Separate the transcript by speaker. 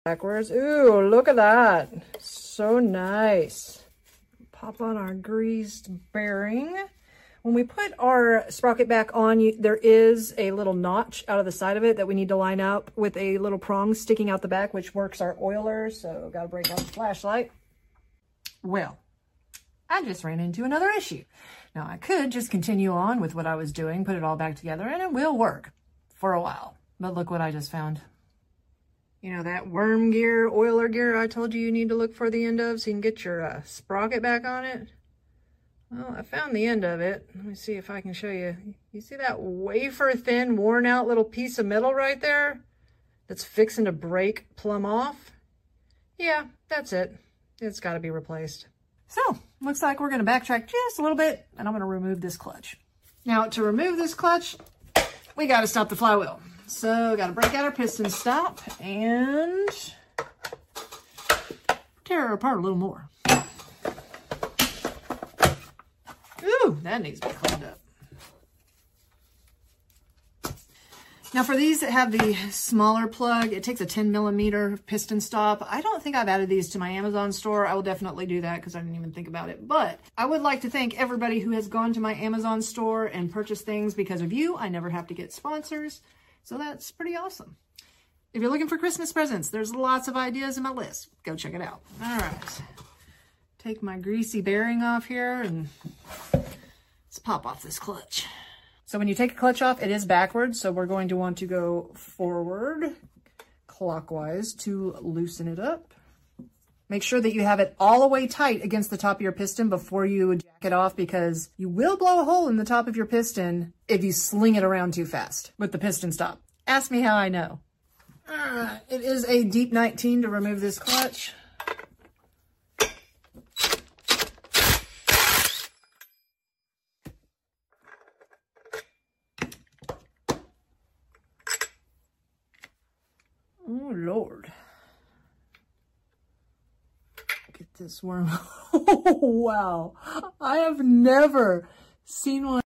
Speaker 1: backwards. Ooh, look at that. So nice. Pop on our greased bearing. When we put our sprocket back on, there is a little notch out of the side of it that we need to line up with a little prong sticking out the back, which works our oiler. So got to break out the flashlight. Well, I just ran into another issue. Now I could just continue on with what I was doing, put it all back together, and it will work for a while. But look what I just found. You know, that worm gear, oiler gear I told you need to look for the end of so you can get your sprocket back on it? Well, I found the end of it. Let me see if I can show you. You see that wafer thin, worn out little piece of metal right there? That's fixing to break plumb off? Yeah, that's it. It's got to be replaced. So, looks like we're going to backtrack just a little bit, and I'm going to remove this clutch. Now, to remove this clutch, we got to stop the flywheel. So, got to break out our piston stop and tear her apart a little more. Ooh, that needs to be cleaned up. Now for these that have the smaller plug, it takes a 10mm piston stop. I don't think I've added these to my Amazon store. I will definitely do that because I didn't even think about it. But I would like to thank everybody who has gone to my Amazon store and purchased things because of you. I never have to get sponsors. So that's pretty awesome. If you're looking for Christmas presents, there's lots of ideas in my list. Go check it out. All right. Take my greasy bearing off here and let's pop off this clutch. So when you take a clutch off, it is backwards. So we're going to want to go forward clockwise to loosen it up. Make sure that you have it all the way tight against the top of your piston before you jack it off, because you will blow a hole in the top of your piston if you sling it around too fast with the piston stop. Ask me how I know. It is a deep 19 to remove this clutch. Oh, Lord. Get this worm. Oh, wow. I have never seen one